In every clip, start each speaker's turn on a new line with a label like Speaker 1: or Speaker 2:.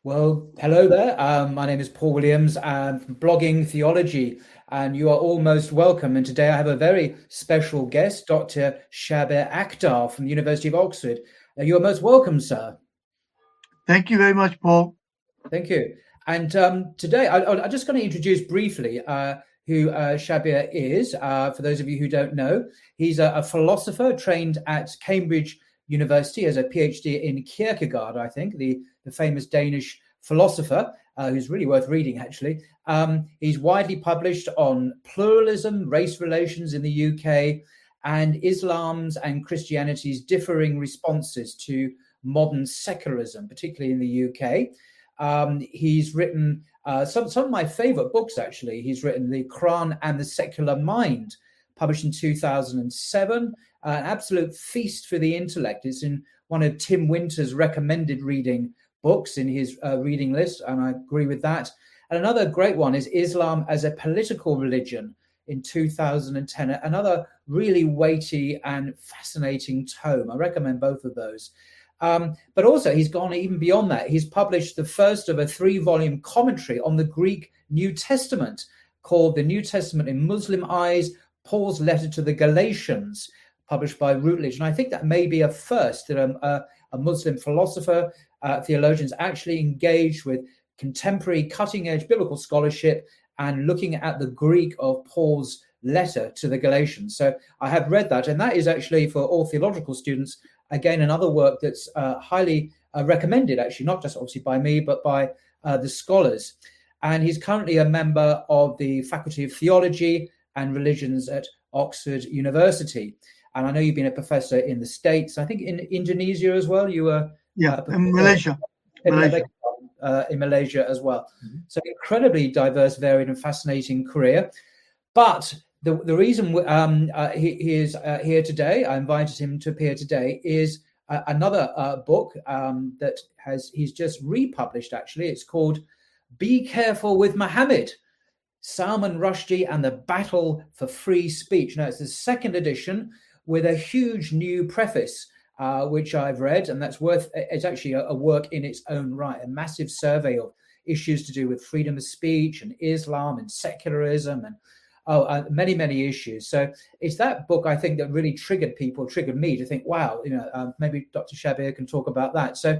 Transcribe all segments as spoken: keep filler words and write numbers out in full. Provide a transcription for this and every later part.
Speaker 1: Well, hello there. Um, my name is Paul Williams. I'm from Blogging Theology, and you are all most welcome. And today I have a very special guest, Doctor Shabir Akhtar from the University of Oxford. Uh, you are most welcome, sir.
Speaker 2: Thank you very much, Paul.
Speaker 1: Thank you. And um, today I, I'm just going to introduce briefly uh, who uh, Shabir is. Uh, for those of you who don't know, he's a, a philosopher trained at Cambridge University as a PhD in Kierkegaard, I think, the, the famous Danish philosopher, uh, who's really worth reading, actually. Um, he's widely published on pluralism, race relations in the U K, and Islam's and Christianity's differing responses to modern secularism, particularly in the U K. Um, he's written uh, some, some of my favorite books, actually. He's written The Quran and the Secular Mind, published in two thousand seven, uh, an absolute feast for the intellect. It's in one of Tim Winter's recommended reading books in his uh, reading list, and I agree with that. And another great one is Islam as a Political Religion in two thousand ten, another really weighty and fascinating tome. I recommend both of those. Um, but also, he's gone even beyond that. He's published the first of a three-volume commentary on the Greek New Testament called The New Testament in Muslim Eyes, Paul's Letter to the Galatians, published by Routledge. And I think that may be a first that a, a Muslim philosopher, uh, theologians actually engaged with contemporary cutting-edge biblical scholarship and looking at the Greek of Paul's letter to the Galatians. So I have read that, and that is actually for all theological students, again, another work that's uh, highly uh, recommended, actually, not just obviously by me, but by uh, the scholars. And he's currently a member of the Faculty of Theology and Religions at Oxford University. And I know you've been a professor in the States, I think in Indonesia as well. You were
Speaker 2: yeah, uh, in Malaysia.
Speaker 1: In
Speaker 2: Malaysia.
Speaker 1: Uh, in Malaysia as well. Mm-hmm. So incredibly diverse, varied and fascinating career. But the, the reason um, uh, he, he is uh, here today, I invited him to appear today, is uh, another uh, book um, that has he's just republished, actually. It's called Be Careful with Muhammad, Salman Rushdie and the Battle for Free Speech. Now, it's the second edition with a huge new preface, uh, which I've read, and that's worth, it's actually a, a work in its own right, a massive survey of issues to do with freedom of speech and Islam and secularism and oh, uh, many, many issues. So it's that book, I think, that really triggered people, triggered me to think, wow, you know, um, maybe Doctor Shabir can talk about that. So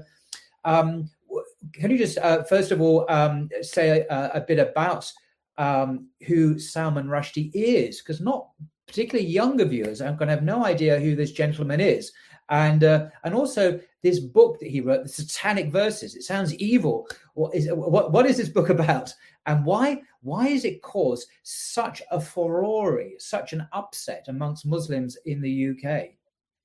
Speaker 1: um, can you just, uh, first of all, um, say a, a bit about um, who Salman Rushdie is? Because not particularly younger viewers are going to have no idea who this gentleman is. And uh, and also this book that he wrote, the Satanic Verses. It sounds evil. What is what what is this book about? And why why has it caused such a furore, such an upset amongst Muslims in the U K?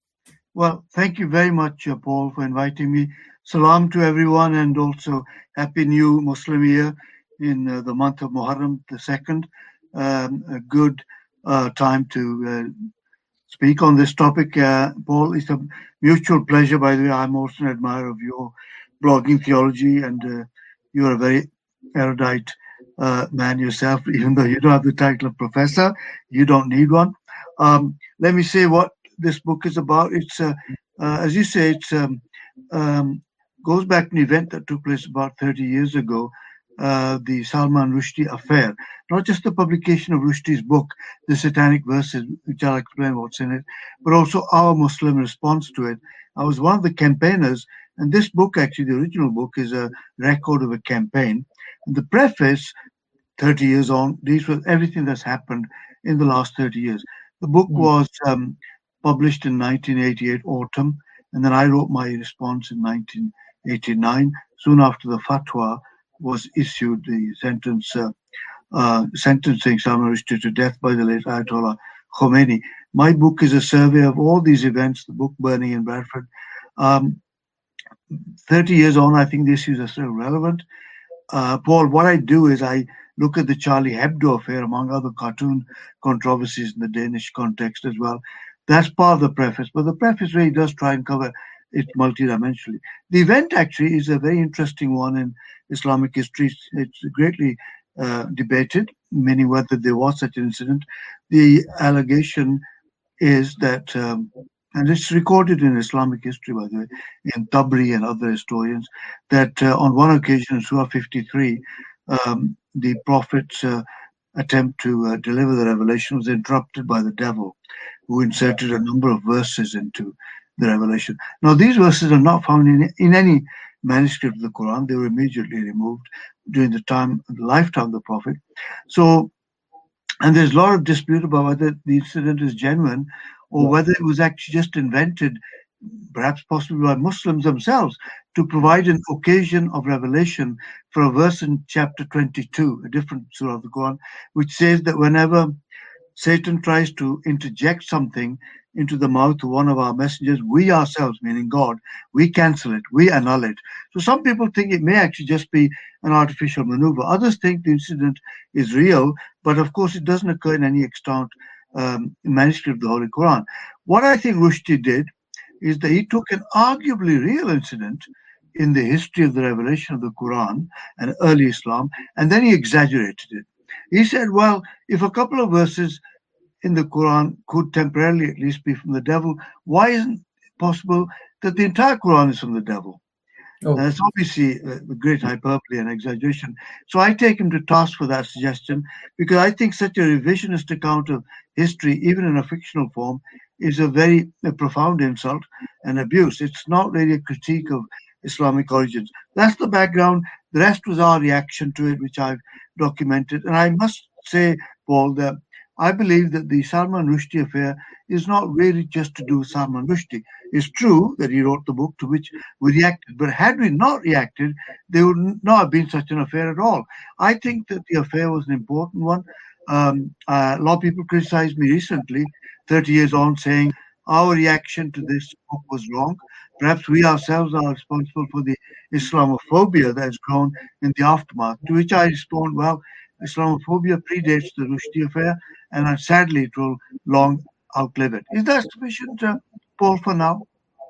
Speaker 2: Well, thank you very much, uh, Paul, for inviting me. Salam to everyone, and also Happy New Muslim Year in uh, the month of Muharram, the second. Um, a good uh, time to uh, speak on this topic. Uh, Paul, it's a mutual pleasure, by the way. I'm also an admirer of your blogging theology, and uh, you're a very erudite uh, man yourself, even though you don't have the title of professor. You don't need one. Um, let me say what this book is about. It's, uh, uh, as you say, it's um, um, goes back to an event that took place about thirty years ago, uh, the Salman Rushdie affair. Not just the publication of Rushdie's book, The Satanic Verses, which I'll explain what's in it, but also our Muslim response to it. I was one of the campaigners, and this book, actually, the original book, is a record of a campaign. And the preface, thirty years on, deals with everything that's happened in the last thirty years. The book mm. was um, published in nineteen eighty-eight autumn, and then I wrote my response in nineteen eighty-nine, soon after the fatwa was issued, the sentence uh, uh, sentencing Salman Rushdie to death by the late Ayatollah Khomeini. My book is a survey of all these events, the book burning in Bradford. Um, thirty years on, I think the issues are still relevant. Uh, Paul, what I do is I look at the Charlie Hebdo affair, among other cartoon controversies in the Danish context as well. That's part of the preface, but the preface really does try and cover it multidimensionally. The event actually is a very interesting one in Islamic history. It's greatly uh, debated, many whether there was such an incident. The allegation is that um, and it's recorded in Islamic history, by the way, in Tabri and other historians, that uh, on one occasion in Surah fifty-three, um, the Prophet's uh, attempt to uh, deliver the revelation was interrupted by the devil, who inserted a number of verses into the revelation. Now, these verses are not found in, in any manuscript of the Quran. They were immediately removed during the time, the lifetime of the Prophet. So, and there's a lot of dispute about whether the incident is genuine or whether it was actually just invented, perhaps possibly by Muslims themselves, to provide an occasion of revelation for a verse in chapter twenty-two, a different surah of the Quran, which says that whenever Satan tries to interject something into the mouth of one of our messengers, we ourselves, meaning God, we cancel it, we annul it. So some people think it may actually just be an artificial maneuver. Others think the incident is real, but of course it doesn't occur in any extant um, manuscript of the Holy Quran. What I think Rushdie did is that he took an arguably real incident in the history of the revelation of the Quran and early Islam, and then he exaggerated it. He said, well, if a couple of verses in the Quran could temporarily at least be from the devil, why isn't it possible that the entire Quran is from the devil? Oh. Uh, it's obviously a great hyperbole and exaggeration. So I take him to task for that suggestion, because I think such a revisionist account of history, even in a fictional form, is a very a profound insult and abuse. It's not really a critique of Islamic origins. That's the background. The rest was our reaction to it, which I've documented. And I must say, Paul, that I believe that the Salman Rushdie affair is not really just to do with Salman Rushdie. It's true that he wrote the book to which we reacted, but had we not reacted, there would not have been such an affair at all. I think that the affair was an important one. Um, uh, a lot of people criticized me recently, thirty years on, saying our reaction to this book was wrong. Perhaps we ourselves are responsible for the Islamophobia that has grown in the aftermath, to which I respond, well, Islamophobia predates the Rushdie affair, and sadly it will long outlive it. Is that sufficient, uh, Paul, for now?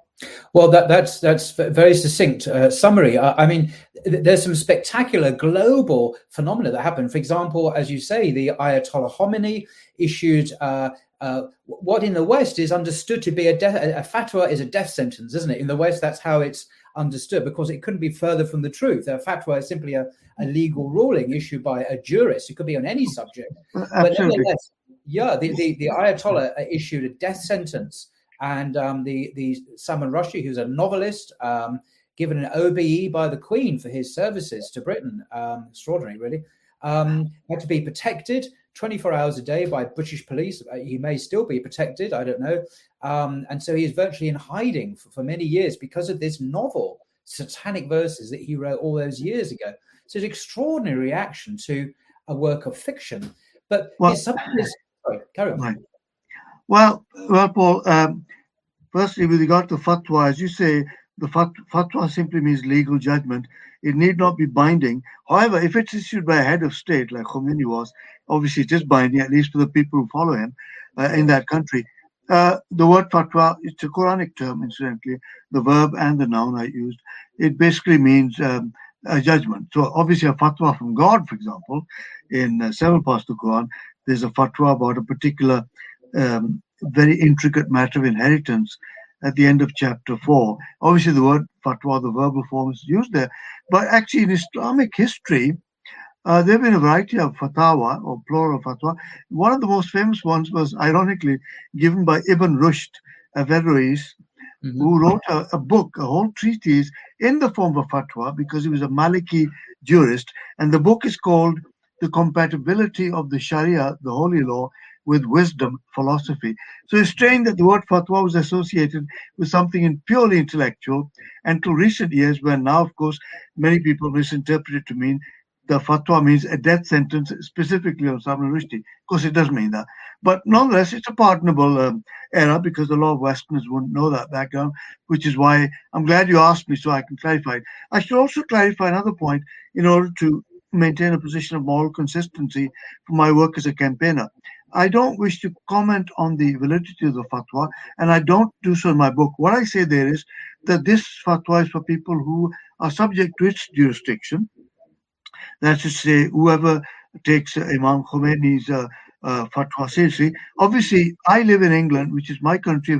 Speaker 1: Well, that, that's that's a very succinct uh, summary. I, I mean, th- there's some spectacular global phenomena that happen. For example, as you say, the Ayatollah Khomeini issued uh, uh, what in the West is understood to be a, de- a fatwa is a death sentence, isn't it? In the West, that's how it's understood, because it couldn't be further from the truth. A fatwa is simply a, a legal ruling issued by a jurist. It could be on any subject.
Speaker 2: Absolutely.
Speaker 1: But nevertheless, yeah, the, the, the Ayatollah issued a death sentence. And um, the, the Salman Rushdie, who's a novelist, um, given an O B E by the Queen for his services to Britain, um, extraordinary, really, um, had to be protected twenty-four hours a day by British police. He may still be protected, I don't know. Um, and so he's virtually in hiding for, for many years because of this novel, satanic verses that he wrote all those years ago. So it's an extraordinary reaction to a work of fiction. But
Speaker 2: well,
Speaker 1: it's something that's... Sorry, carry on.
Speaker 2: Right. Well, well, Paul, um, firstly, with regard to fatwa, as you say, the fat, fatwa simply means legal judgment. It need not be binding. However, if it's issued by a head of state, like Khomeini was, obviously it is binding, at least for the people who follow him uh, in that country. Uh, the word fatwa, it's a Quranic term, incidentally, the verb and the noun I used. It basically means um, a judgment. So obviously a fatwa from God, for example, in uh, several parts of the Quran, there's a fatwa about a particular Um, very intricate matter of inheritance at the end of chapter four. Obviously, the word fatwa, the verbal form, is used there. But actually, in Islamic history, uh, there have been a variety of fatawa, or plural fatwa. One of the most famous ones was, ironically, given by Ibn Rushd, Averroes, mm-hmm. who wrote a, a book, a whole treatise, in the form of fatwa, because he was a Maliki jurist. And the book is called The Compatibility of the Sharia, the Holy Law, with Wisdom Philosophy. So it's strange that the word fatwa was associated with something purely intellectual until recent years, when now, of course, many people misinterpret it to mean the fatwa means a death sentence, specifically on Salman Rushdie. Of course, it does mean that. But nonetheless, it's a pardonable um, error, because a lot of Westerners wouldn't know that background, which is why I'm glad you asked me so I can clarify it. I should also clarify another point in order to maintain a position of moral consistency for my work as a campaigner. I don't wish to comment on the validity of the fatwa, and I don't do so in my book. What I say there is that this fatwa is for people who are subject to its jurisdiction. That's to say, whoever takes uh, Imam Khomeini's uh, uh, fatwa seriously. Obviously, I live in England, which is my country of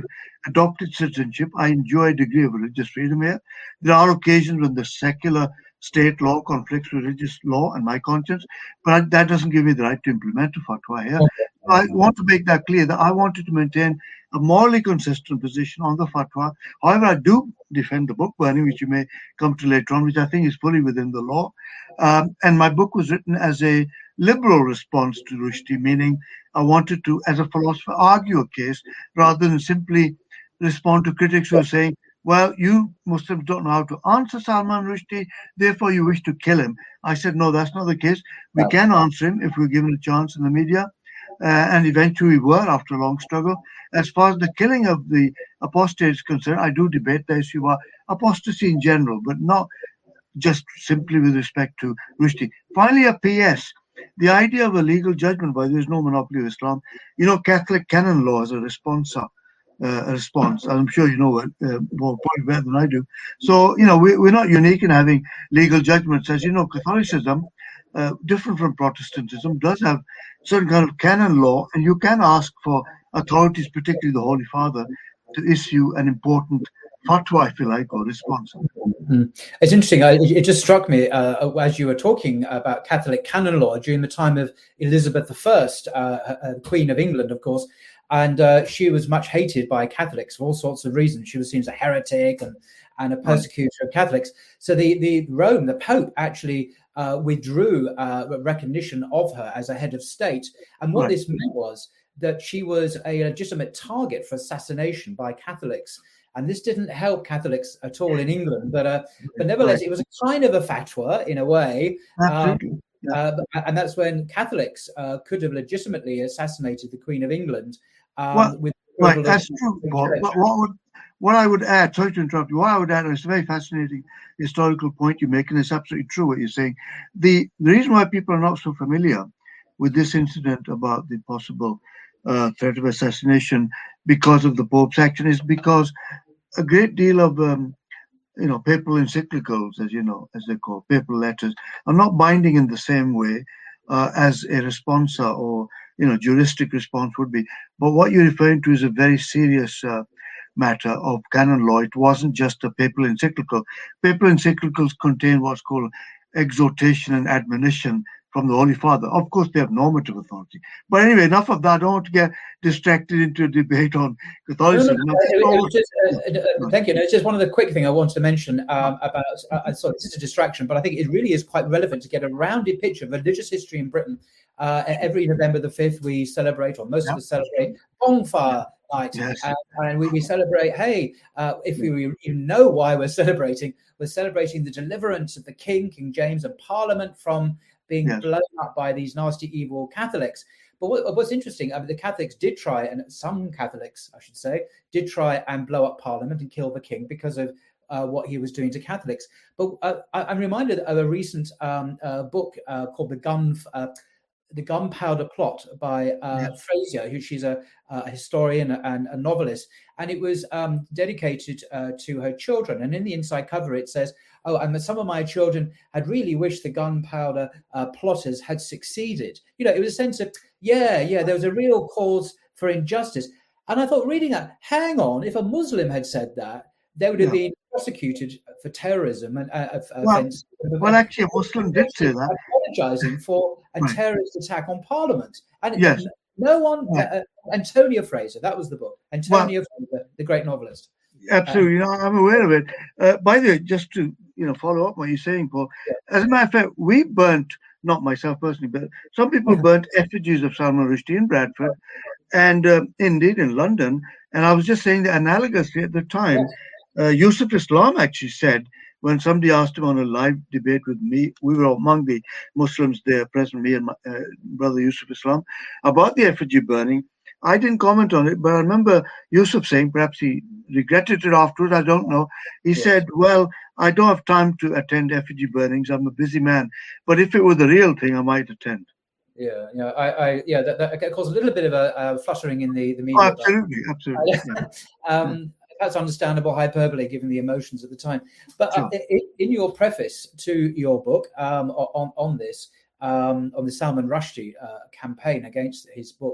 Speaker 2: adopted citizenship. I enjoy a degree of religious freedom here. There are occasions when the secular state law conflicts with religious law and my conscience, but that doesn't give me the right to implement a fatwa here. So I want to make that clear that I wanted to maintain a morally consistent position on the fatwa. However, I do defend the book burning, which you may come to later on, which I think is fully within the law. Um, and my book was written as a liberal response to Rushdie, meaning I wanted to, as a philosopher, argue a case rather than simply respond to critics who are saying, well, you Muslims don't know how to answer Salman Rushdie, therefore you wish to kill him. I said, no, that's not the case. We can answer him if we're given a chance in the media. Uh, and eventually we were after a long struggle. As far as the killing of the apostate is concerned, I do debate the issue of apostasy in general, but not just simply with respect to Rushdie. Finally, a P S. The idea of a legal judgment, why there is no monopoly of Islam. You know, Catholic canon law is a response, uh, a response. I'm sure you know it uh, more probably better than I do. So, you know, we, we're not unique in having legal judgments. As you know, Catholicism, uh, different from Protestantism, does have certain kind of canon law, and you can ask for authorities, particularly the Holy Father, to issue an important fatwa, if you like, or response.
Speaker 1: Mm-hmm. It's interesting. I, it just struck me uh, as you were talking about Catholic canon law during the time of Elizabeth the First, uh, uh, Queen of England, of course, and uh, she was much hated by Catholics for all sorts of reasons. She was seen as a heretic and, and a persecutor right. of Catholics. So the, the Rome, the Pope, actually uh, withdrew uh, recognition of her as a head of state. And what right. this meant was that she was a legitimate target for assassination by Catholics. And this didn't help Catholics at all in England, but uh, but nevertheless, it was a kind of a fatwa in a way, um, yeah. uh, and that's when Catholics uh, could have legitimately assassinated the Queen of England. Um,
Speaker 2: well,
Speaker 1: with
Speaker 2: right, that's true, Paul. But what would what I would add? Sorry to interrupt you. What I would add is a very fascinating historical point you make, and it's absolutely true what you're saying. The the reason why people are not so familiar with this incident about the possible uh, threat of assassination because of the Pope's action is because a great deal of, um, you know, papal encyclicals, as you know, as they're called, papal letters, are not binding in the same way uh, as a responsa or, you know, juristic response would be. But what you're referring to is a very serious uh, matter of canon law. It wasn't just a papal encyclical. Papal encyclicals contain what's called exhortation and admonition from the Holy Father. Of course, they have normative authority. But anyway, enough of that. I don't want to get distracted into a debate on Catholicism.
Speaker 1: No, no, no, it, it just, uh, uh, thank you. No, it's just one of the quick things I wanted to mention um, about, uh, sorry, this is a distraction, but I think it really is quite relevant to get a rounded picture of religious history in Britain. Uh, every November the fifth, we celebrate, or most yep. of us celebrate, bonfire night. Yes. Uh, and we, we celebrate, hey, uh, if we even know why we're celebrating, we're celebrating the deliverance of the King, King James, and Parliament from being yes. blown up by these nasty, evil Catholics. But what, what's interesting, I mean, the Catholics did try, and some Catholics, I should say, did try and blow up Parliament and kill the King because of uh, what he was doing to Catholics. But uh, I, I'm reminded of a recent um, uh, book uh, called The Gun, uh, The Gunpowder Plot by uh, yes. Fraser, who she's a, a historian and a novelist. And it was um, dedicated uh, to her children. And in the inside cover, it says, oh, and some of my children had really wished the gunpowder uh, plotters had succeeded. You know, it was a sense of, yeah, yeah, there was a real cause for injustice. And I thought, reading that, hang on, if a Muslim had said that, they would have yeah. been prosecuted for terrorism and uh,
Speaker 2: well,
Speaker 1: offense.
Speaker 2: Well, actually, a Muslim did say that.
Speaker 1: Apologizing for a right. terrorist attack on Parliament. And
Speaker 2: yes.
Speaker 1: no one,
Speaker 2: yeah.
Speaker 1: uh, Antonia Fraser, that was the book. Antonia well, Fraser, the great novelist.
Speaker 2: Absolutely, um, you know, I'm aware of it. Uh, by the way, just to you know follow up what you're saying, Paul. Yeah. As a matter of fact, we burnt, not myself personally, but some people yeah. burnt effigies of Salman Rushdie in Bradford, and uh, indeed in London. And I was just saying that analogously at the time, yes. uh, Yusuf Islam actually said when somebody asked him on a live debate with me, we were among the Muslims there present, me and my uh, brother Yusuf Islam, about the effigy burning. I didn't comment on it, but I remember Yusuf saying, perhaps he regretted it afterwards, I don't know. He yes. said, well, I don't have time to attend effigy burnings. I'm a busy man. But if it were the real thing, I might attend.
Speaker 1: Yeah, yeah, I, I yeah, that, that caused a little bit of a, a fluttering in the, the media.
Speaker 2: Oh, absolutely,
Speaker 1: but,
Speaker 2: absolutely.
Speaker 1: Uh, um, yeah. That's understandable hyperbole given the emotions at the time. But uh, sure. in, in your preface to your book um, on, on this, um, on the Salman Rushdie uh, campaign against his book,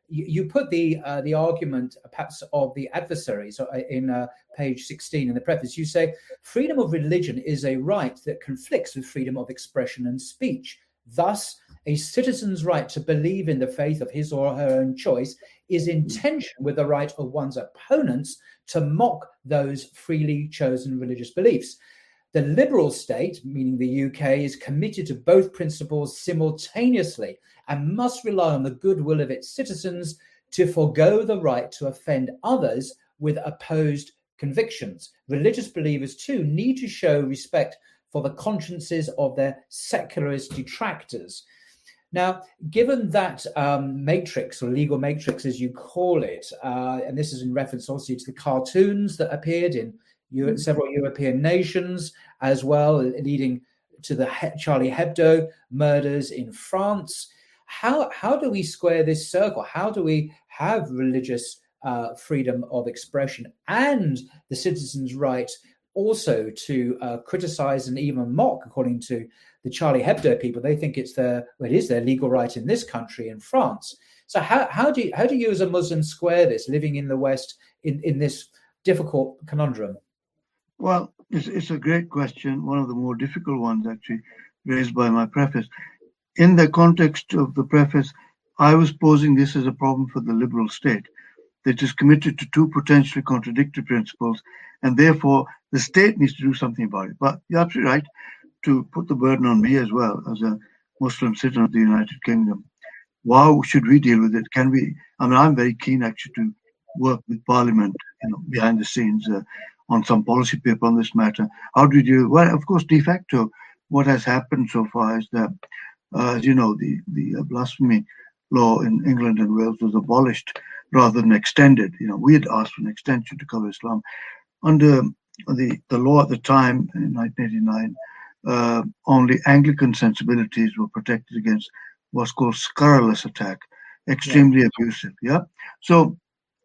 Speaker 1: you, you put the uh, the argument perhaps of the adversaries in uh, page sixteen in the preface. You say freedom of religion is a right that conflicts with freedom of expression and speech. Thus, a citizen's right to believe in the faith of his or her own choice is in tension with the right of one's opponents to mock those freely chosen religious beliefs. The liberal state, meaning the U K, is committed to both principles simultaneously and must rely on the goodwill of its citizens to forego the right to offend others with opposed convictions. Religious believers, too, need to show respect for the consciences of their secularist detractors. Now, given that um, matrix, or legal matrix as you call it, uh, and this is in reference obviously to the cartoons that appeared in Europe, several European nations as well, leading to the he- Charlie Hebdo murders in France, how, how do we square this circle? How do we have religious uh, freedom of expression and the citizens' right also to uh, criticize and even mock, according to the Charlie Hebdo people? They think it's their, well, it is their legal right in this country, in France. So how, how do you, how do you as a Muslim square this, living in the West, in, in this difficult conundrum?
Speaker 2: Well, it's, it's a great question, one of the more difficult ones actually raised by my preface. In the context of the preface, I was posing this as a problem for the liberal state that is committed to two potentially contradictory principles, and therefore the state needs to do something about it. But you're absolutely right to put the burden on me as well as a Muslim citizen of the United Kingdom. How should we deal with it? Can we? I mean, I'm very keen actually to work with Parliament, you know, behind the scenes uh, on some policy paper on this matter. How do we deal? Well, of course, de facto, what has happened so far is that, uh, as you know, the the blasphemy law in England and Wales was abolished rather than extended. You know, we had asked for an extension to cover Islam. Under the, the law at the time, in nineteen eighty-nine, uh, only Anglican sensibilities were protected against what's called scurrilous attack, extremely yeah. abusive. Yeah. So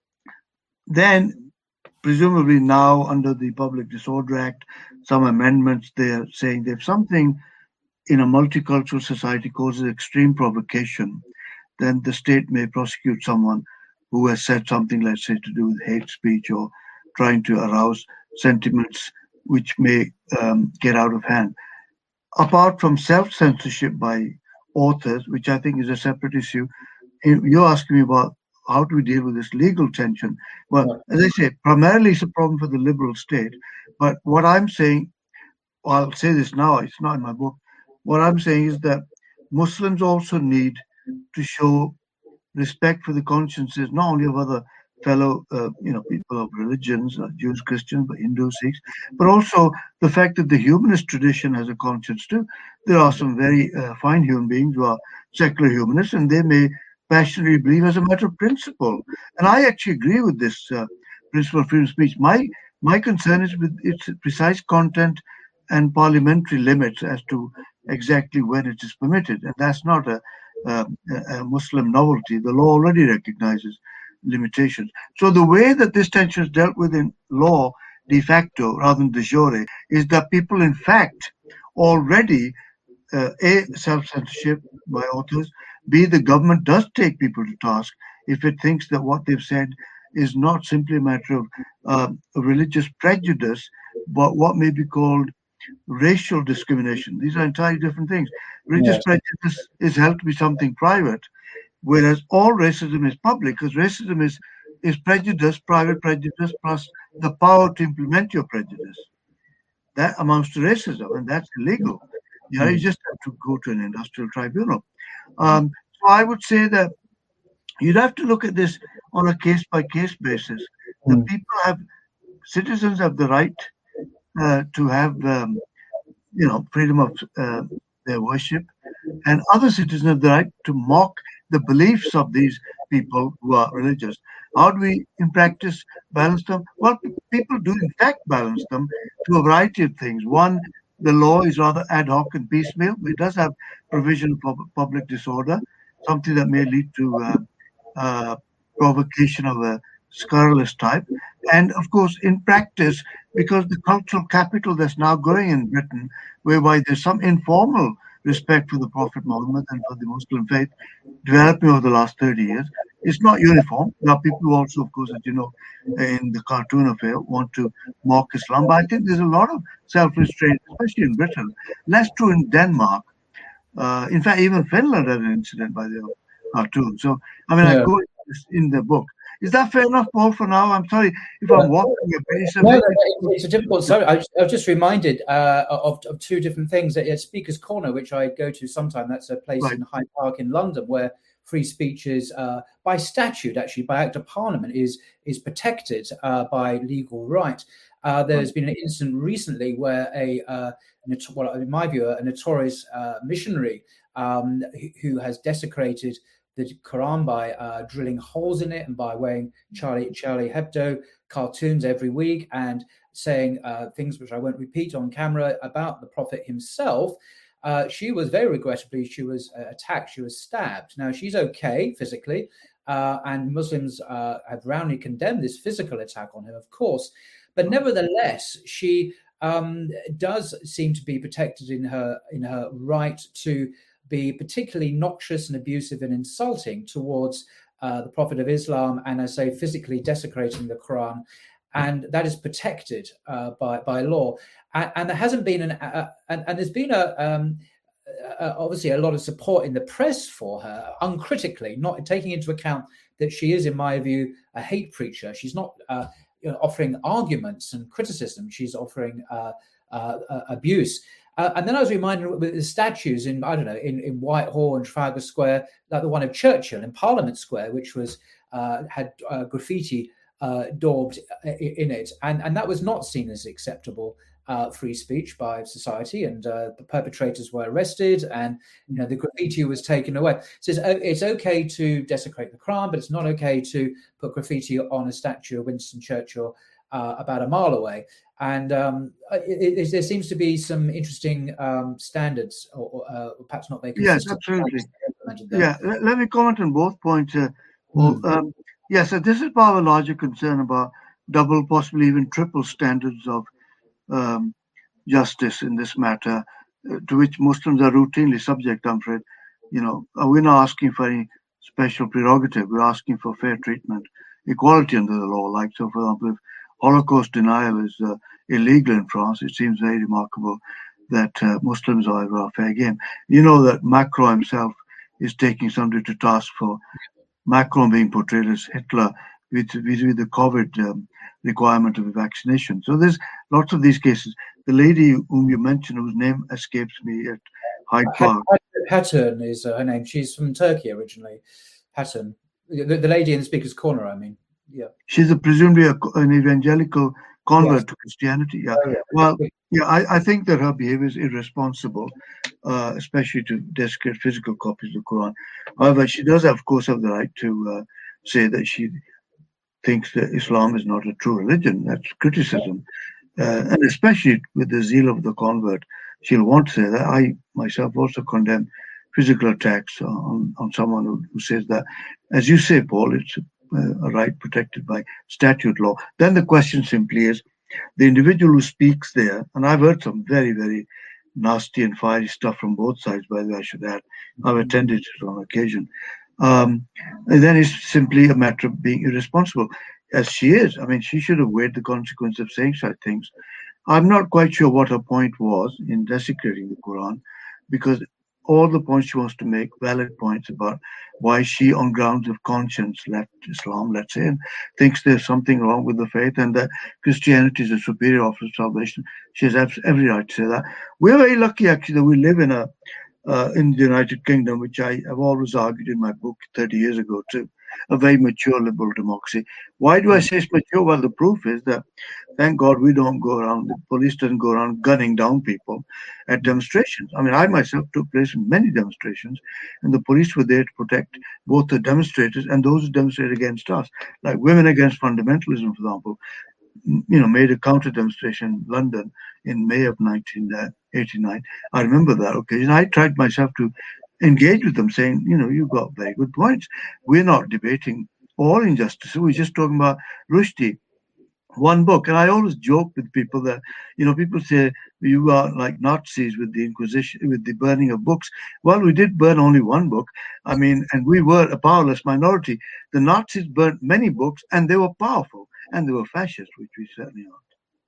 Speaker 2: then, presumably now, under the Public Disorder Act, some amendments, they're saying that if something in a multicultural society causes extreme provocation, then the state may prosecute someone who has said something, let's say, to do with hate speech or trying to arouse sentiments which may um, get out of hand. Apart from self-censorship by authors, which I think is a separate issue, you're asking me about how do we deal with this legal tension? Well, as I say, primarily it's a problem for the liberal state. But what I'm saying, well, I'll say this now, it's not in my book. What I'm saying is that Muslims also need to show respect for the consciences, not only of other fellow, uh, you know, people of religions, uh, Jews, Christians, but Hindus, Sikhs, but also the fact that the humanist tradition has a conscience too. There are some very uh, fine human beings who are secular humanists, and they may passionately believe as a matter of principle. And I actually agree with this uh, principle of freedom of speech. My my concern is with its precise content and parliamentary limits as to exactly when it is permitted. And that's not a, a, a Muslim novelty. The law already recognizes limitations. So the way that this tension is dealt with in law de facto rather than de jure is that people in fact already uh, A, self-censorship by authors, B, the government does take people to task if it thinks that what they've said is not simply a matter of uh, religious prejudice, but what may be called racial discrimination. These are entirely different things. Religious yes. prejudice is held to be something private, whereas all racism is public, because racism is, is prejudice, private prejudice, plus the power to implement your prejudice. That amounts to racism, and that's illegal. You know, you just have to go to an industrial tribunal. Um, so I would say that you'd have to look at this on a case-by-case basis. The mm. people have, citizens have the right uh, to have, um, you know, freedom of uh, their worship, and other citizens have the right to mock the beliefs of these people who are religious. How do we, in practice, balance them? Well, people do, in fact, balance them to a variety of things. One, the law is rather ad hoc and piecemeal. It does have provision for public disorder, something that may lead to uh, uh, provocation of a scurrilous type. And of course, in practice, because the cultural capital that's now growing in Britain, whereby there's some informal respect for the Prophet Muhammad and for the Muslim faith developing over the last thirty years, it's not uniform. There are people who also, of course, as you know, in the cartoon affair, want to mock Islam. But I think there's a lot of self-restraint, especially in Britain. Less true in Denmark. Uh, in fact, even Finland had an incident by the cartoon. So, I mean, yeah. I go in the book. Is that fair enough, Paul, for now? I'm sorry if I'm walking a bit.
Speaker 1: No, no, it's a difficult. Sorry, I was, I was just reminded uh, of, of two different things. At Speaker's Corner, which I go to sometime, that's a place right. in Hyde Park in London where free speech is, uh, by statute, actually, by Act of Parliament, is is protected uh, by legal right. Uh, there's right. been an incident recently where a, uh, well, in my view, a notorious uh, missionary um, who has desecrated the Quran by uh, drilling holes in it and by wearing Charlie Charlie Hebdo cartoons every week and saying uh, things which I won't repeat on camera about the Prophet himself. Uh, she was very regrettably, she was uh, attacked, she was stabbed. Now, she's okay physically, uh, and Muslims uh, have roundly condemned this physical attack on her, of course. But nevertheless, she um, does seem to be protected in her in her right to be particularly noxious and abusive and insulting towards uh, the Prophet of Islam, and I say physically desecrating the Quran, and that is protected uh, by by law. And, and there hasn't been an uh, and, and there's been a um, uh, obviously a lot of support in the press for her, uncritically, not taking into account that she is, in my view, a hate preacher. She's not uh, you know, offering arguments and criticism. She's offering uh, uh, uh, abuse. Uh, and then I was reminded with the statues in, I don't know, in, in Whitehall and Trafalgar Square, like the one of Churchill in Parliament Square, which was uh, had uh, graffiti uh, daubed in it. And, and that was not seen as acceptable uh, free speech by society. And uh, the perpetrators were arrested and, you know, the graffiti was taken away. So it's, it's okay to desecrate the Quran, but it's not okay to put graffiti on a statue of Winston Churchill Uh, about a mile away. And um, it, it, there seems to be some interesting um, standards, or, or uh, perhaps not very consistent.
Speaker 2: Yes, absolutely. Yeah, let, let me comment on both points. Uh, well, mm. um, yes, so this is part of a larger concern about double, possibly even triple standards of um, justice in this matter, uh, to which Muslims are routinely subject, I'm afraid. You know, we're not asking for any special prerogative. We're asking for fair treatment, equality under the law. Like, so for example, if Holocaust denial is uh, illegal in France, it seems very remarkable that uh, Muslims, however, are fair game. You know that Macron himself is taking somebody to task for Macron being portrayed as Hitler with, with, with the COVID um, requirement of vaccination. So there's lots of these cases. The lady whom you mentioned, whose name escapes me at Hyde Park.
Speaker 1: Pattern is uh, her name. She's from Turkey originally. Pattern. The, the lady in the Speaker's Corner, I mean. Yeah, she's
Speaker 2: a, presumably a, an evangelical convert yes. to Christianity. Yeah, oh, yeah. Well, yeah, I, I think that her behavior is irresponsible, uh, especially to desecrate physical copies of the Quran. However, she does, of course, have the right to uh, say that she thinks that Islam is not a true religion. That's criticism, uh, and especially with the zeal of the convert, she'll want to say that. I myself also condemn physical attacks on on someone who, who says that. As you say, Paul, it's a right protected by statute law. Then the question simply is, the individual who speaks there, and I've heard some very, very nasty and fiery stuff from both sides, by the way, I should add. I've attended it on occasion. Um, and then it's simply a matter of being irresponsible, as she is. I mean, she should have weighed the consequence of saying such things. I'm not quite sure what her point was in desecrating the Quran, because all the points she wants to make, valid points about why she, on grounds of conscience, left Islam, let's say, and thinks there's something wrong with the faith and that Christianity is a superior offer of salvation. She has every right to say that. We're very lucky, actually, that we live in a uh, in the United Kingdom, which I have always argued in my book thirty years ago too, a very mature liberal democracy. Why do I say it's mature? Well, the proof is that, thank God, we don't go around, the police doesn't go around gunning down people at demonstrations. I mean, I myself took place in many demonstrations, and the police were there to protect both the demonstrators and those who demonstrated against us. Like Women Against Fundamentalism, for example, you know, made a counter demonstration in London in May of nineteen eighty-nine. I remember that occasion. I tried myself to engage with them, saying, you know, you've got very good points. We're not debating all injustices. We're just talking about Rushdie one book. And I always joke with people that, you know, people say you are like Nazis with the Inquisition, with the burning of books. Well, we did burn only one book. I mean, and we were a powerless minority. The Nazis burnt many books, and they were powerful, and they were fascist, which we certainly aren't.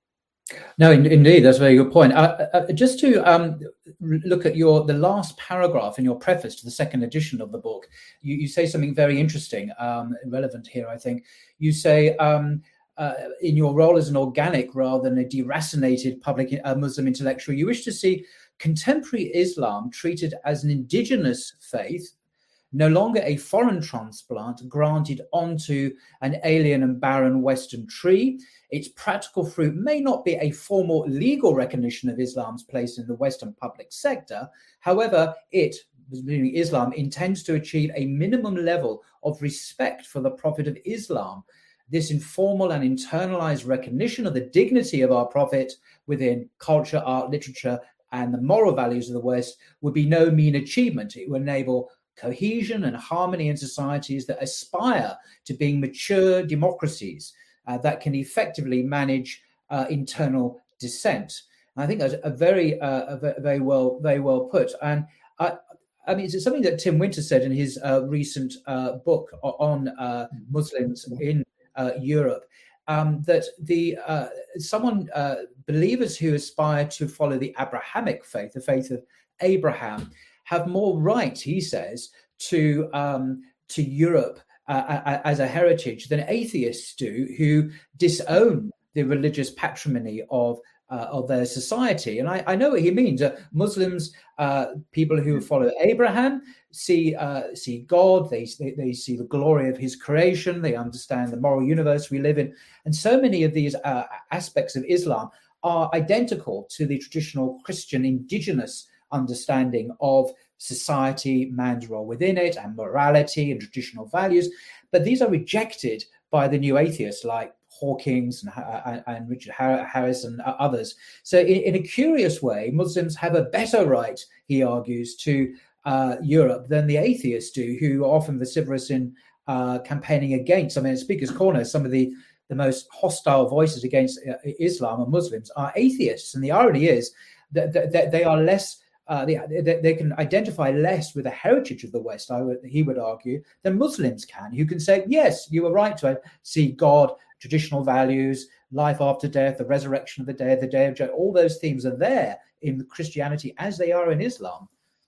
Speaker 1: No, in, indeed, that's a very good point. Uh, uh, just to um, look at your the last paragraph in your preface to the second edition of the book, you, you say something very interesting, um, relevant here, I think. You say, um, uh, in your role as an organic rather than a deracinated public uh, Muslim intellectual, you wish to see contemporary Islam treated as an indigenous faith, no longer a foreign transplant granted onto an alien and barren Western tree. Its practical fruit may not be a formal legal recognition of Islam's place in the Western public sector. However, it, meaning Islam, intends to achieve a minimum level of respect for the Prophet of Islam. This informal and internalized recognition of the dignity of our Prophet within culture, art, literature, and the moral values of the West would be no mean achievement. It would enable cohesion and harmony in societies that aspire to being mature democracies uh, that can effectively manage uh, internal dissent. And I think that's a very, uh, a very well, very well put. And I, I mean, it's something that Tim Winter said in his uh, recent uh, book on uh, Muslims in uh, Europe. Um, that the uh, someone uh, believers who aspire to follow the Abrahamic faith, the faith of Abraham, have more right, he says, to um, to Europe uh, as a heritage than atheists do, who disown the religious patrimony of uh, of their society. And I, I know what he means. Uh, Muslims, uh, people who follow Abraham, see uh, see God. They, they they see the glory of His creation. They understand the moral universe we live in, and so many of these uh, aspects of Islam are identical to the traditional Christian indigenous understanding of society, man's role within it, and morality and traditional values. But these are rejected by the new atheists like Hawkins and, uh, and Richard Harris and others. So in, in a curious way, Muslims have a better right, he argues, to uh, Europe than the atheists do, who are often vociferous in uh, campaigning against. I mean, at Speaker's Corner, some of the, the most hostile voices against uh, Islam and Muslims are atheists. And the irony is that, that, that they are less Uh, they, they, they can identify less with the heritage of the West, I would, he would argue, than Muslims can, who can say, yes, you were right to see God, traditional values, life after death, the resurrection of the dead, the day of judgment. All those themes are there in Christianity as they are in Islam.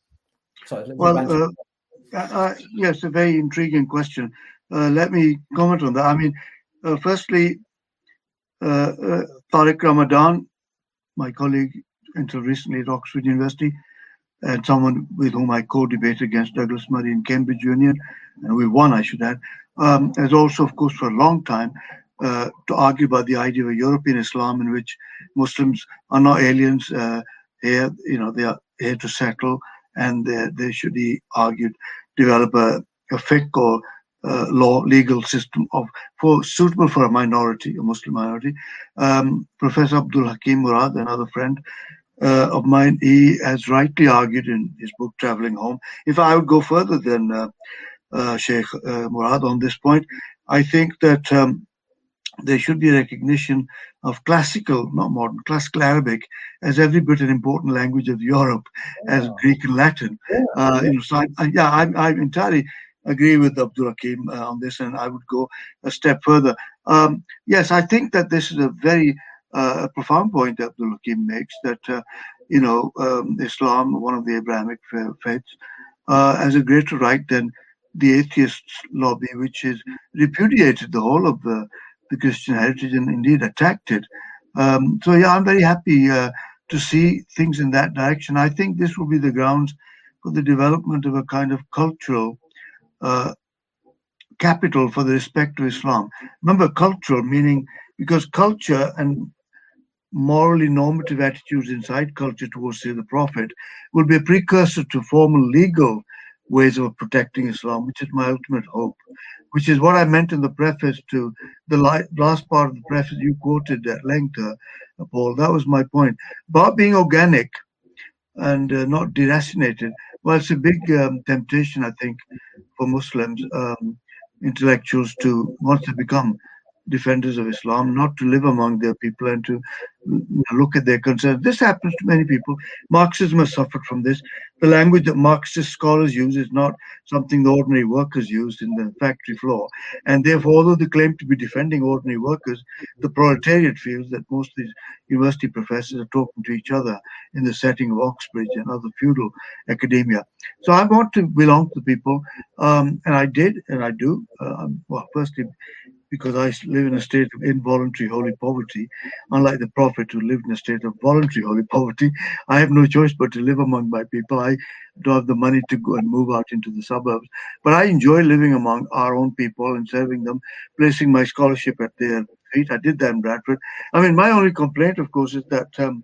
Speaker 1: Sorry,
Speaker 2: well, uh, uh, yes, a very intriguing question. Uh, let me comment on that. I mean, uh, firstly, uh, uh, Tariq Ramadan, my colleague until recently at Oxford University, and someone with whom I co-debated against Douglas Murray in Cambridge Union, and we won, I should add, um, has also, of course, for a long time, uh, to argue about the idea of a European Islam in which Muslims are not aliens uh, here, you know, they are here to settle, and they, they should, he argued, develop a, a fiqh or uh, law, legal system of for suitable for a minority, a Muslim minority. Um, Professor Abdul Hakim Murad, another friend, Uh, of mine, he has rightly argued in his book Traveling Home. If I would go further than uh, uh, Sheikh uh, Murad on this point, I think that um, there should be recognition of classical, not modern, classical Arabic as every bit an important language of Europe, yeah. as Greek and Latin. Yeah, uh, you know, so I, I, yeah, I, I entirely agree with Abdul Hakim uh, on this, and I would go a step further. Um, yes, I think that this is a very Uh, a profound point that Abdul Hakim makes, that, uh, you know, um, Islam, one of the Abrahamic faiths, uh, has a greater right than the atheist lobby, which has repudiated the whole of the, the Christian heritage and indeed attacked it. Um, so, yeah, I'm very happy uh, to see things in that direction. I think this will be the grounds for the development of a kind of cultural uh, capital for the respect to Islam. Remember, cultural meaning, because culture and morally normative attitudes inside culture towards, say, the Prophet will be a precursor to formal legal ways of protecting Islam, which is my ultimate hope, which is what I meant in the preface to the last part of the preface you quoted at length, uh, Paul. That was my point. About being organic and uh, not deracinated, well, it's a big um, temptation, I think, for Muslims, um, intellectuals to, once they become defenders of Islam, not to live among their people and to look at their concerns. This happens to many people. Marxism has suffered from this. The language that Marxist scholars use is not something the ordinary workers use in the factory floor. And therefore, although they claim to be defending ordinary workers, the proletariat feels that most of these university professors are talking to each other in the setting of Oxbridge and other feudal academia. So I want to belong to the people, um, and I did, and I do. Uh, well, firstly, because I live in a state of involuntary holy poverty, unlike the Prophet who lived in a state of voluntary holy poverty. I have no choice but to live among my people. I don't have the money to go and move out into the suburbs, but I enjoy living among our own people and serving them, placing my scholarship at their feet. I did that in Bradford. I mean, my only complaint, of course, is that um,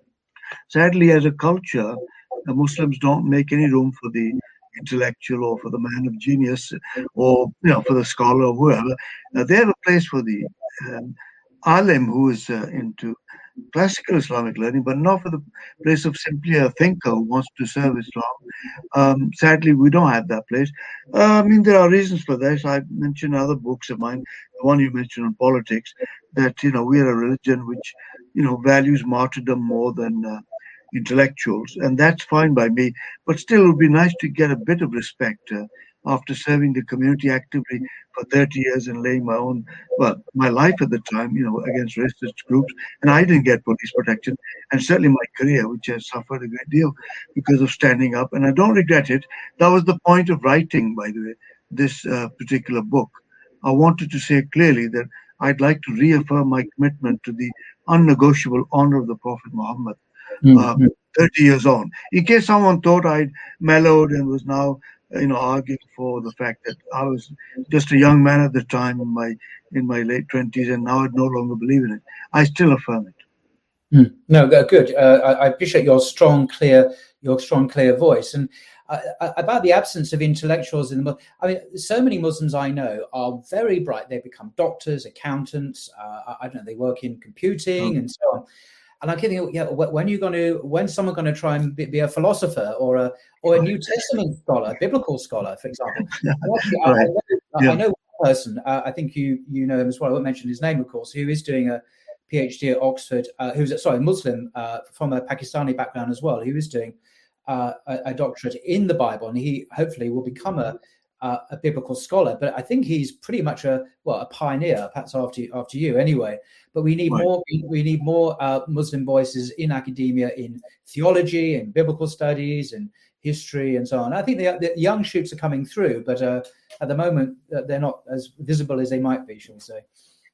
Speaker 2: sadly, as a culture, the Muslims don't make any room for the intellectual or for the man of genius or, you know, for the scholar or whoever. Uh, they have a place for the um, alim who is uh, into classical Islamic learning, but not for the place of simply a thinker who wants to serve Islam. Um, sadly, we don't have that place. Uh, I mean, there are reasons for this. I mentioned other books of mine, the one you mentioned on politics, that, you know, we are a religion which, you know, values martyrdom more than uh, intellectuals, and that's fine by me. But still, it would be nice to get a bit of respect uh, after serving the community actively for thirty years and laying my own, well, my life at the time, you know, against racist groups. And I didn't get police protection, and certainly my career, which has suffered a great deal because of standing up. And I don't regret it. That was the point of writing, by the way, this uh, particular book. I wanted to say clearly that I'd like to reaffirm my commitment to the unnegotiable honor of the Prophet Muhammad. Mm-hmm. uh, thirty years on, in case someone thought I'd mellowed and was now, you know, arguing for the fact that I was just a young man at the time in my in my late twenties, and now I no longer believe in it. I still affirm it.
Speaker 1: Mm. No, good. Uh, I, I appreciate your strong, clear, your strong, clear voice. And uh, about the absence of intellectuals in the, I mean, so many Muslims I know are very bright. They become doctors, accountants. Uh, I don't know. They work in computing mm. and so on. And I keep thinking, yeah, when are you going to, when's someone going to try and be, be a philosopher or a or a New Testament scholar, a biblical scholar, for example? Actually, I, right. I, yeah. I know one person. Uh, I think you you know him as well. I won't mention his name, of course. Who is doing a PhD at Oxford? Uh, who's sorry, Muslim uh, from a Pakistani background as well. Who is doing uh, a, a doctorate in the Bible, and he hopefully will become a uh, a biblical scholar. But I think he's pretty much a well a pioneer, perhaps after after you anyway. But we need right. more. We need more uh, Muslim voices in academia, in theology, and biblical studies, and history, and so on. I think the, the young shoots are coming through, but uh, at the moment uh, they're not as visible as they might be, shall we say?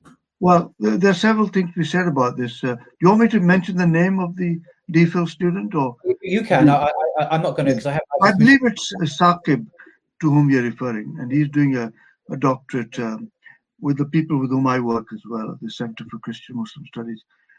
Speaker 2: Well, there are several things we said about this. Uh, do you want me to mention the name of the D Phil student, or
Speaker 1: you can? I, I, I'm not going to because I have.
Speaker 2: I believe it's Saqib to whom you're referring, and he's doing a, a doctorate. Um, with the people with whom I work as well at the Center for Christian Muslim Studies.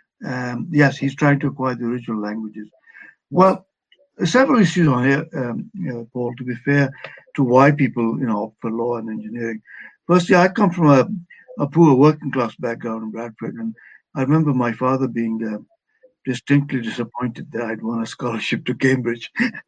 Speaker 2: Um, yes, he's trying to acquire the original languages. Well, several issues on here, um, you know, Paul, to be fair to why people, you know, opt for law and engineering. Firstly, I come from a, a poor working class background in Bradford, and I remember my father being uh, distinctly disappointed that I'd won a scholarship to Cambridge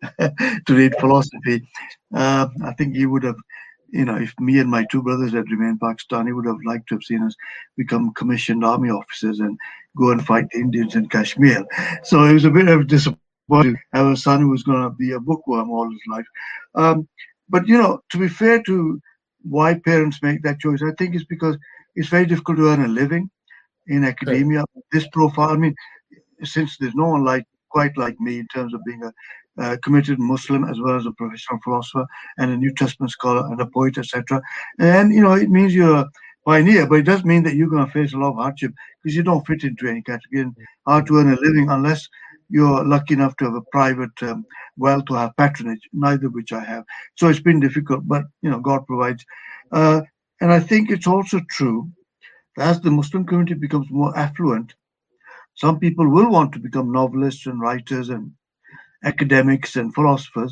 Speaker 2: to read philosophy. Uh, I think he would have, you know, if me and my two brothers had remained Pakistani, would have liked to have seen us become commissioned army officers and go and fight the Indians in Kashmir. So it was a bit of disappointment to have a son who was going to be a bookworm all his life. Um, but, you know, to be fair to why parents make that choice, I think it's because it's very difficult to earn a living in academia. Right. This profile, I mean, since there's no one like quite like me in terms of being a Uh, committed Muslim as well as a professional philosopher and a New Testament scholar and a poet, et cetera. And, you know, it means you're a pioneer, but it does mean that you're going to face a lot of hardship because you don't fit into any category and hard to earn a living unless you're lucky enough to have a private um, wealth or have patronage, neither of which I have. So it's been difficult, but, you know, God provides. Uh, and I think it's also true that as the Muslim community becomes more affluent, some people will want to become novelists and writers and academics and philosophers,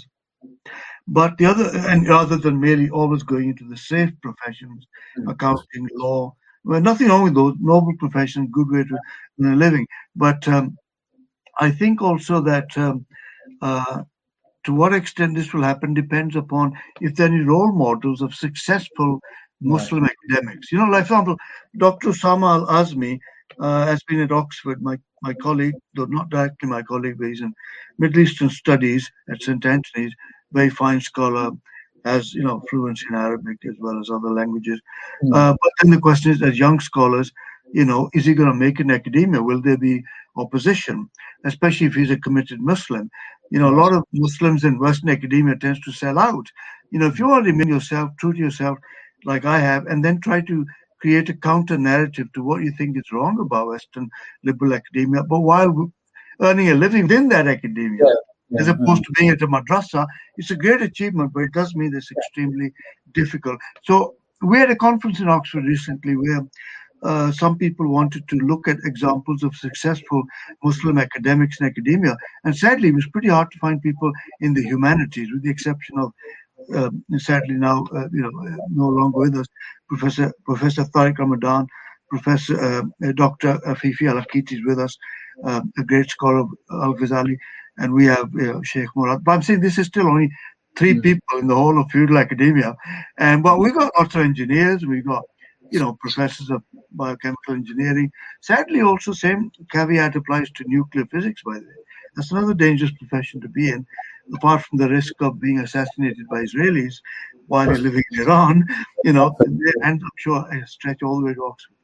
Speaker 2: but the other, and rather than merely always going into the safe professions, mm-hmm. accounting, law, well, nothing wrong with those noble professions, good way to earn a living. But um, I think also that um, uh, to what extent this will happen depends upon if there are any role models of successful Muslim right. academics. You know, like for example, Doctor Usama Al-Azmi uh, has been at Oxford, my, my colleague, though not directly my colleague, but he's in Middle Eastern Studies at Saint Anthony's, very fine scholar, has, you know, fluency in Arabic as well as other languages. Mm. Uh, but then the question is, as young scholars, you know, is he going to make it in academia? Will there be opposition, especially if he's a committed Muslim? You know, a lot of Muslims in Western academia tends to sell out. You know, if you want to remain yourself, true to yourself, like I have, and then try to create a counter narrative to what you think is wrong about Western liberal academia, but while earning a living within that academia, yeah, yeah, as opposed yeah. to being at a madrasa, it's a great achievement, but it does mean it's extremely difficult. So we had a conference in Oxford recently where uh, some people wanted to look at examples of successful Muslim academics in academia, and sadly, it was pretty hard to find people in the humanities, with the exception of Uh, sadly now, uh, you know, uh, no longer with us, Professor Professor Tariq Ramadan, Professor uh, uh, Doctor Afifi Al-Akiti is with us, uh, a great scholar of Al-Ghazali, and we have uh, Sheikh Murad. But I'm saying this is still only three mm-hmm. people in the whole of feudal academia, and but we got lots of engineers, we got, you know, professors of biochemical engineering. Sadly, also same caveat applies to nuclear physics, by the way. That's another dangerous profession to be in, apart from the risk of being assassinated by Israelis while you're living in Iran, you know, and I'm sure I stretch all the way to Oxford.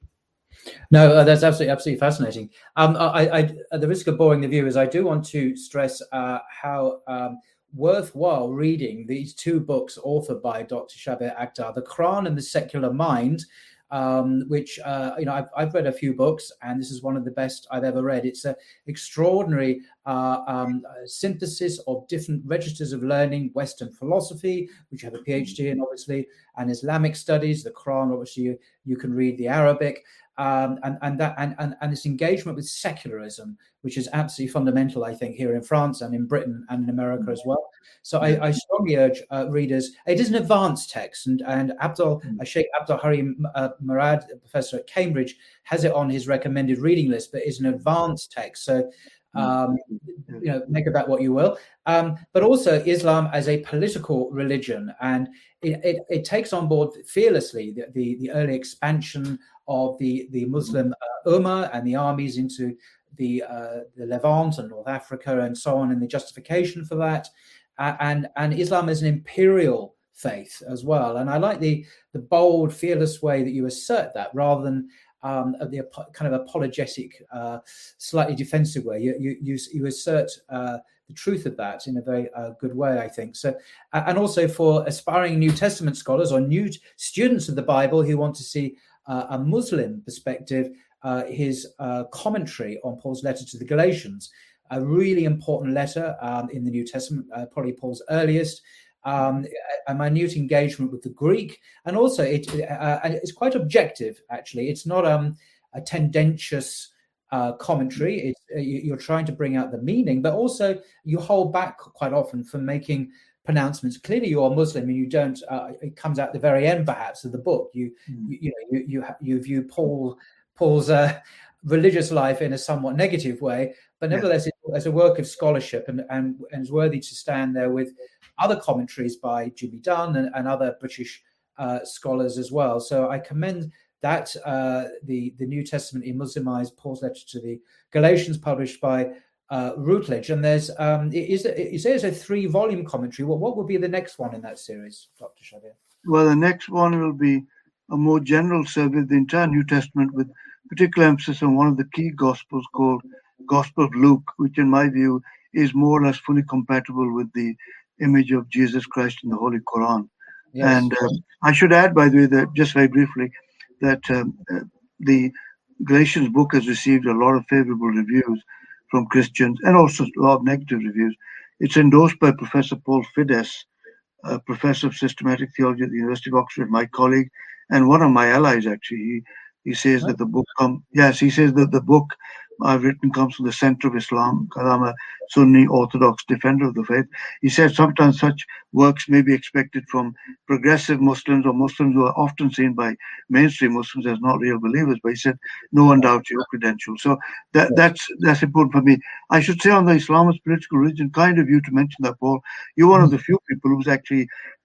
Speaker 1: No, uh, that's absolutely, absolutely fascinating. Um, I, I, at the risk of boring the viewers, I do want to stress uh, how um, worthwhile reading these two books authored by Doctor Shabir Akhtar, The Quran and the Secular Mind, Um, which, uh, you know, I've, I've read a few books, and this is one of the best I've ever read. It's an extraordinary uh, um, synthesis of different registers of learning, Western philosophy, which you have a PhD in, obviously, and Islamic studies, the Quran, obviously, you, you can read the Arabic, um, and, and, that, and, and, and this engagement with secularism, which is absolutely fundamental, I think, here in France and in Britain and in America as well. So I, I strongly urge uh, readers. It is an advanced text, and, and Abdul, uh, Sheikh Abdul Harim uh, Murad, professor at Cambridge, has it on his recommended reading list, but it's an advanced text. So, um, you know, make of that what you will. Um, but also Islam as a political religion, and it, it, it takes on board fearlessly the, the, the early expansion of the, the Muslim uh, Ummah and the armies into the, uh, the Levant and North Africa and so on, and the justification for that. Uh, and, and Islam is an imperial faith as well. And I like the, the bold, fearless way that you assert that, rather than um, the kind of apologetic, uh, slightly defensive way. You, you, you, you assert uh, the truth of that in a very uh, good way, I think. So, and also for aspiring New Testament scholars or new students of the Bible who want to see uh, a Muslim perspective, uh, his uh, commentary on Paul's letter to the Galatians, a really important letter um, in the New Testament, uh, probably Paul's earliest, um, a, a minute engagement with the Greek, and also it, uh, and it's quite objective, actually. It's not um, a tendentious uh, commentary. It's, uh, you're trying to bring out the meaning, but also you hold back quite often from making pronouncements. Clearly, you're a Muslim, and you don't. Uh, it comes out the very end, perhaps, of the book. You, mm. you, you know, you you, you view Paul Paul's uh, religious life in a somewhat negative way, but nevertheless, yeah. as a work of scholarship, and, and, and is worthy to stand there with other commentaries by Jimmy Dunn and, and other British uh, scholars as well. So I commend that, uh, the, the New Testament in Muslimized, Paul's letter to the Galatians, published by uh, Routledge. And there's, um, is, is there's a three-volume commentary. What, what will be the next one in that series, Doctor Shabir?
Speaker 2: Well, the next one will be a more general survey of the entire New Testament, with particular emphasis on one of the key Gospels called Gospel of Luke, which in my view is more or less fully compatible with the image of Jesus Christ in the Holy Quran. Yes. And um, I should add, by the way, that just very briefly, that um, uh, the Galatians book has received a lot of favorable reviews from Christians, and also a lot of negative reviews. It's endorsed by Professor Paul Fides, a professor of systematic theology at the University of Oxford, my colleague, and one of my allies, actually. He, he says what? that the book, come, yes, he says that the book I've written comes from the center of Islam, because I'm a Sunni Orthodox defender of the faith. He said sometimes such works may be expected from progressive Muslims, or Muslims who are often seen by mainstream Muslims as not real believers. But he said, no one doubts your credentials. So that, that's that's important for me. I should say, on the Islamist political religion, kind of you to mention that, Paul. You're one of the few people who's actually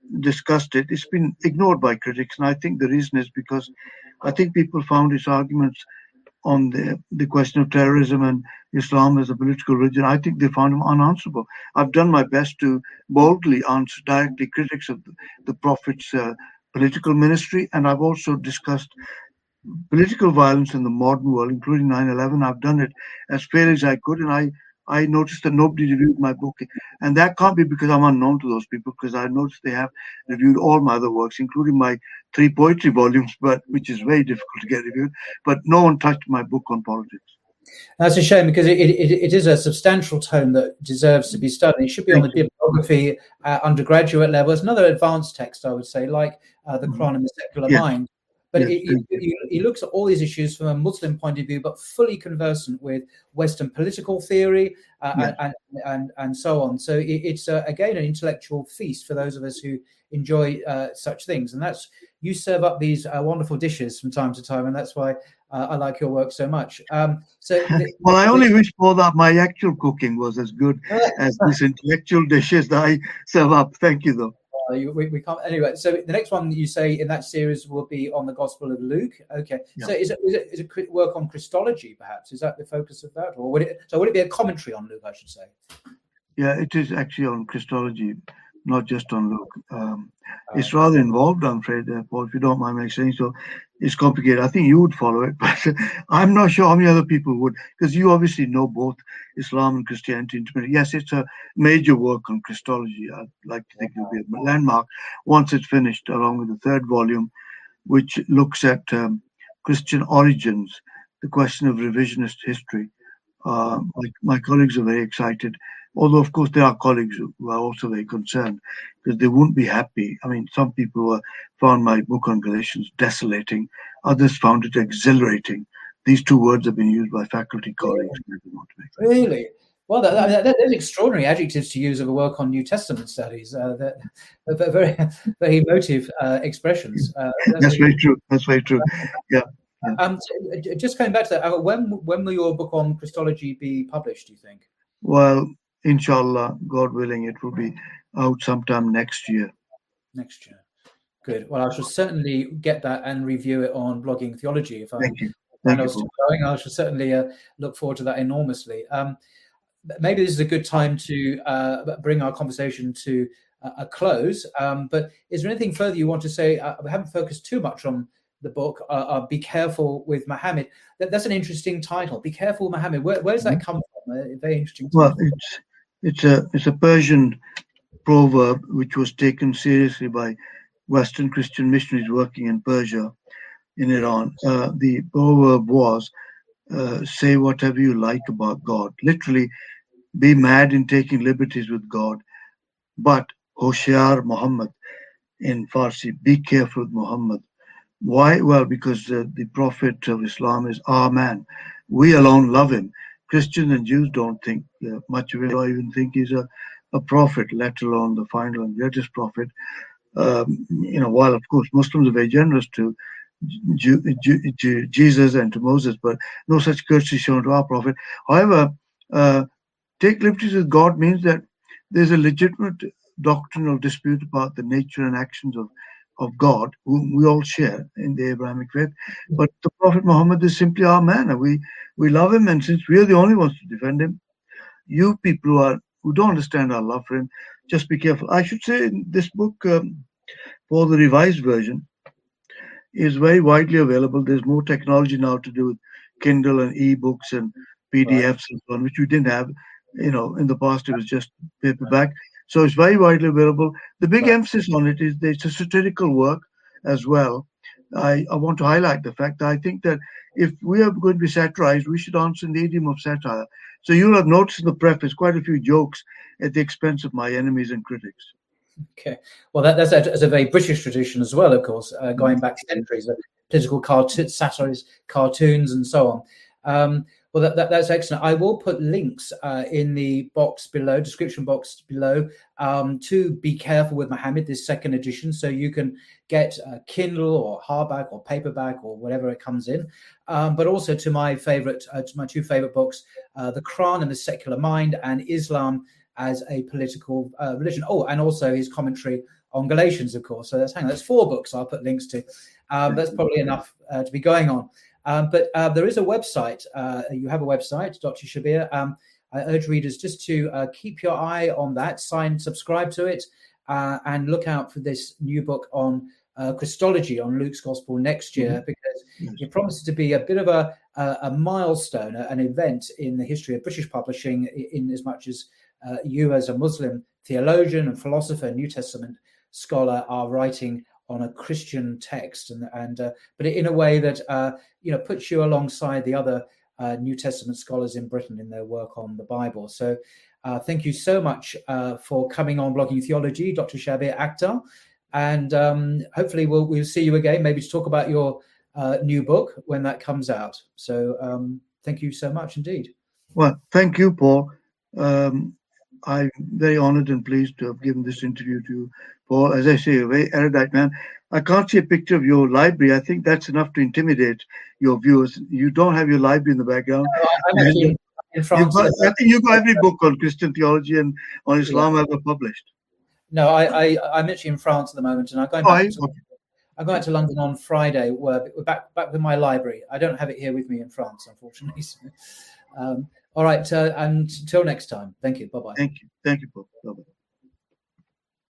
Speaker 2: discussed it, it's been ignored by critics. And I think the reason is because I think people found his arguments on the, the question of terrorism and Islam as a political religion, I think they found them unanswerable. I've done my best to boldly answer directly critics of the, the Prophet's uh, political ministry, and I've also discussed political violence in the modern world, including nine eleven. I've done it as fair as I could, and I, I noticed that nobody reviewed my book. And that can't be because I'm unknown to those people, because I noticed they have reviewed all my other works, including my three poetry volumes, but which is very difficult to get reviewed. But no one touched my book on politics.
Speaker 1: That's a shame, because it, it, it is a substantial tome that deserves to be studied. It should be on the bibliography uh, undergraduate level. It's another advanced text, I would say, like uh, the Quran and the Secular
Speaker 2: Yes.
Speaker 1: Mind. But
Speaker 2: Yes,
Speaker 1: it, it, it, it looks at all these issues from a Muslim point of view, but fully conversant with Western political theory uh,
Speaker 2: Yes.
Speaker 1: and, and and so on. So it, it's, uh, again, an intellectual feast for those of us who enjoy uh, such things. And that's, you serve up these uh, wonderful dishes from time to time, and that's why uh, I like your work so much. Um, so, the,
Speaker 2: well, I only wish for that my actual cooking was as good as these intellectual dishes that I serve up. Thank you, though.
Speaker 1: Uh, you, we, we can't anyway. So the next one that you say in that series will be on the Gospel of Luke. Okay.
Speaker 2: Yeah.
Speaker 1: So is it, is it is it work on Christology, perhaps? Is that the focus of that, or would it? So would it be a commentary on Luke? I should say.
Speaker 2: Yeah, it is actually on Christology, not just on Luke. Um,
Speaker 1: Uh,
Speaker 2: it's rather involved, I'm afraid, uh, Paul, if you don't mind me saying so. It's complicated. I think you would follow it, but I'm not sure how many other people would, because you obviously know both Islam and Christianity intimately. Yes, it's a major work on Christology. I'd like to think it'll be a landmark once it's finished, along with the third volume, which looks at um, Christian origins, the question of revisionist history. Uh, my, my colleagues are very excited, although, of course, there are colleagues who are also very concerned because they wouldn't be happy. I mean, some people uh, found my book on Galatians desolating. Others found it exhilarating. These two words have been used by faculty colleagues.
Speaker 1: Really? Well, that, that, that, those extraordinary adjectives to use of a work on New Testament studies. Uh, that, that very, very emotive uh, expressions. Uh,
Speaker 2: that's, that's very true. That's very true. Yeah. yeah.
Speaker 1: Um, so just coming back to that, uh, when when will your book on Christology be published, do you think?
Speaker 2: Well, inshallah, God willing, it will be out sometime next year.
Speaker 1: Next year. Good. Well, I shall certainly get that and review it on Blogging Theology. If
Speaker 2: Thank
Speaker 1: I'm,
Speaker 2: you. Thank
Speaker 1: I
Speaker 2: you.
Speaker 1: still going, I shall certainly uh, look forward to that enormously. Um, maybe this is a good time to uh, bring our conversation to uh, a close. Um, but is there anything further you want to say? Uh, we haven't focused too much on the book, uh, uh, Be Careful with Muhammad. That, that's an interesting title. Be Careful with Muhammad. Where, where does that come from? A very interesting title.
Speaker 2: Well, it's it's a it's a Persian proverb which was taken seriously by Western Christian missionaries working in Persia, in Iran. Uh, the proverb was, uh, say whatever you like about God. Literally, be mad in taking liberties with God. But Hoshiar Muhammad in Farsi, be careful with Muhammad. Why? Well, because uh, the Prophet of Islam is our man. We alone love him. Christians and Jews don't think uh, much of it, or even think he's a, a prophet, let alone the final and greatest prophet. Um, you know, while of course Muslims are very generous to Jew, Jew, Jew, Jesus and to Moses, but no such courtesy shown to our prophet. However, uh, take liberties with God means that there's a legitimate doctrinal dispute about the nature and actions of, of God, whom we all share in the Abrahamic faith. But the Prophet Muhammad is simply our man, and we, we love him, and since we are the only ones to defend him, you people who are who don't understand our love for him, just be careful. I should say this book, um, for the revised version, is very widely available. There's more technology now to do with Kindle and e-books and P D Fs right. and so on, which we didn't have. You know, in the past it was just paperback. So it's very widely available. The big right. emphasis on it is that it's a satirical work as well. I, I want to highlight the fact that I think that if we are going to be satirized, we should answer in the idiom of satire. So you'll have noticed in the preface quite a few jokes at the expense of my enemies and critics.
Speaker 1: Okay. Well, that, that's, a, that's a very British tradition as well, of course, uh, going back centuries, uh, political cartoons, satires, cartoons, and so on. Um, well, that, that, that's excellent. I will put links uh, in the box below, description box below, um, to Be Careful with Muhammad, this second edition, so you can get a Kindle or hardback or paperback or whatever it comes in. Um, but also to my favorite, uh, to my two favorite books, uh, The Quran and the Secular Mind and Islam as a political uh, religion. Oh, and also his commentary on Galatians, of course. So that's hang on, that's four books I'll put links to. Um, that's probably enough uh, to be going on. Um, but uh, there is a website. Uh, you have a website, Doctor Shabir. Um, I urge readers just to uh, keep your eye on that, sign, subscribe to it, uh, and look out for this new book on uh, Christology, on Luke's Gospel next year, mm-hmm. because yes. it promises to be a bit of a, a, a milestone, an event in the history of British publishing, in as much as uh, you as a Muslim theologian and philosopher, New Testament scholar, are writing on a Christian text, and and uh, but in a way that uh, you know puts you alongside the other uh, New Testament scholars in Britain in their work on the Bible. So, uh, thank you so much uh, for coming on Blogging Theology, Doctor Shabir Akhtar, and um, hopefully we'll we'll see you again, maybe to talk about your uh, new book when that comes out. So, um, thank you so much indeed.
Speaker 2: Well, thank you, Paul. Um, I'm very honored and pleased to have given this interview to you, Paul. As I say, a very erudite man. I can't see a picture of your library. I think that's enough to intimidate your viewers. You don't have your library in the background.
Speaker 1: No, I'm actually in, in France.
Speaker 2: Got, I think you got every book on Christian theology and on Islam yeah. ever published.
Speaker 1: No, I, I, I'm actually in France at the moment, and I'm going back, oh, to, okay. I'm going to London on Friday. Where we're back, back with my library. I don't have it here with me in France, unfortunately. So, um, all right, uh, and until next time. Thank you. Bye-bye.
Speaker 2: Thank you. Thank you, Paul. Bye-bye.